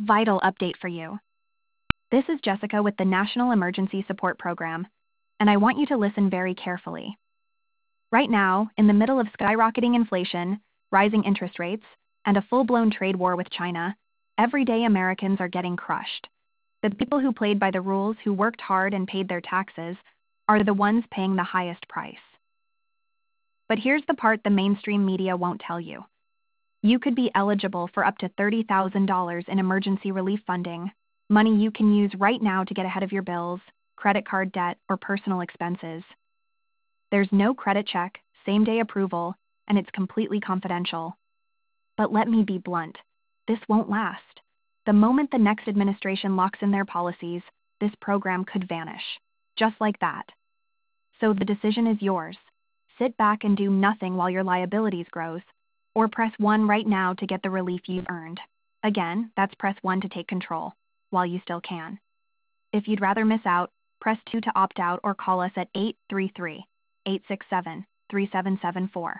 vital update for you. This is Jessica with the National Emergency Support Program, and I want you to listen very carefully. Right now, in the middle of skyrocketing inflation, rising interest rates, and a full-blown trade war with China, everyday Americans are getting crushed. The people who played by the rules, who worked hard and paid their taxes, are the ones paying the highest price. But here's the part the mainstream media won't tell you. You could be eligible for up to $30,000 in emergency relief funding, money you can use right now to get ahead of your bills, credit card debt, or personal expenses. There's no credit check, same-day approval, and it's completely confidential. But let me be blunt. This won't last. The moment the next administration locks in their policies, this program could vanish. Just like that. So the decision is yours. Sit back and do nothing while your liabilities grows, or press 1 right now to get the relief you've earned. Again, that's press 1 to take control, while you still can. If you'd rather miss out, press 2 to opt out or call us at 833-867-3774.